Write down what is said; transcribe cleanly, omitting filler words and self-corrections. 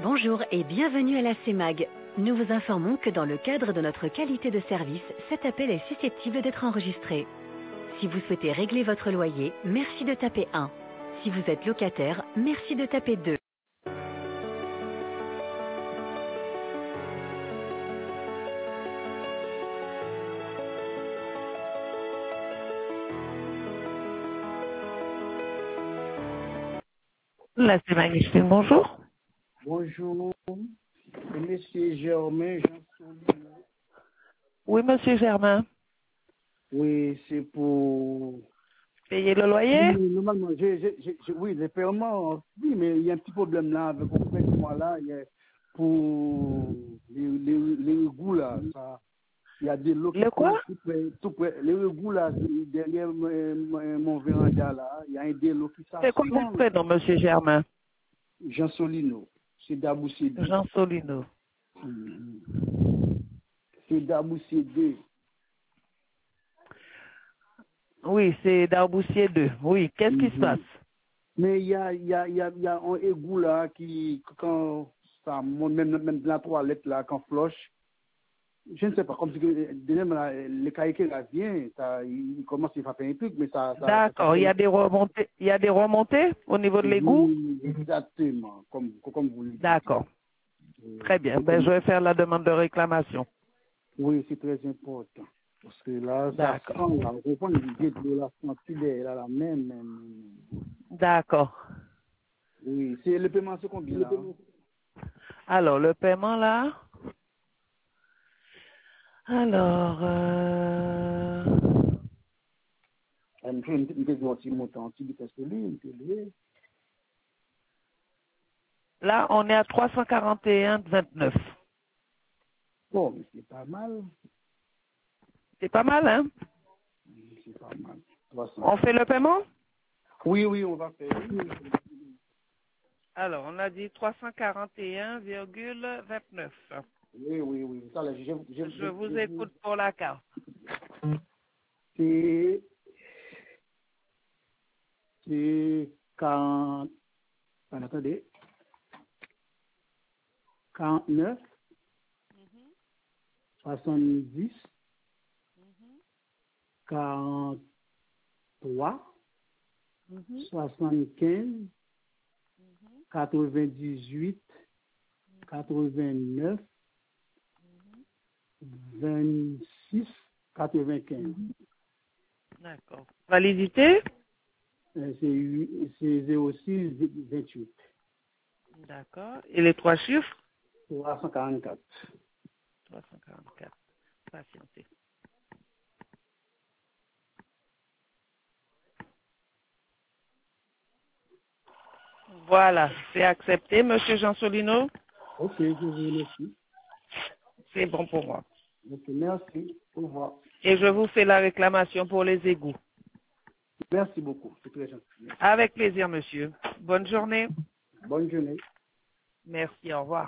Bonjour et bienvenue à la CEMAG. Nous vous informons que dans le cadre de notre qualité de service, cet appel est susceptible d'être enregistré. Si vous souhaitez régler votre loyer, merci de taper 1. Si vous êtes locataire, merci de taper 2. La CEMAG, bonjour. Bonjour, monsieur Germain Jean-Solino. Oui, monsieur Germain. Oui, c'est pour... Payer le loyer? Oui, normalement, oui, les paiements, oui, mais il y a un petit problème là avec le paiement là, il y a pour les égouts là, ça, il y a des lots qui Le quoi? tout près, les égouts là, derrière mon véranda là, il y a un des lots qui C'est quoi votre s'assemblent. prénom, monsieur Germain? Jean Solino, c'est Dabou CD. Jean Solino. C'est Dabou CD. Oui, c'est Darboussier 2. Oui, qu'est-ce qui se passe? Mais il y a un égout là qui, quand ça monte, même la toilette là, quand floche, je ne sais pas, comme si le cahier là vient, il commence à faire un truc, mais D'accord, il y a des remontées au niveau de l'égout? oui, exactement, comme vous le dites. D'accord, très bien. Ben, je vais faire la demande de réclamation. Oui, c'est très important. Parce que là, ça D'accord. sent, là, on comprend l'idée de la sensibilité, là, la même. D'accord. Oui, c'est le paiement, c'est combien là? Alors, le paiement là? Alors, Je fais une petite petit montant, un petit vitesse de lui, là, on est à 341,29. bon, mais c'est pas mal. C'est pas mal, hein? C'est pas mal. 300. On fait le paiement? Oui, oui, on va faire. Alors, on a dit 341,29. Oui, oui, oui. Ça, là, Je vous écoute pour la carte. c'est 40, attendez, 49, 70, 43, 75, 98, 89, 26, 95. D'accord. Validité? C'est 06, 28. D'accord. Et les trois chiffres? 344. 344. Patientez. Voilà, c'est accepté, monsieur Jean Solino. Ok, je vous remercie. C'est bon pour moi. Ok, merci. Au revoir. Et je vous fais la réclamation pour les égouts. Merci beaucoup. C'est très gentil. Avec plaisir, monsieur. Bonne journée. Bonne journée. Merci, au revoir.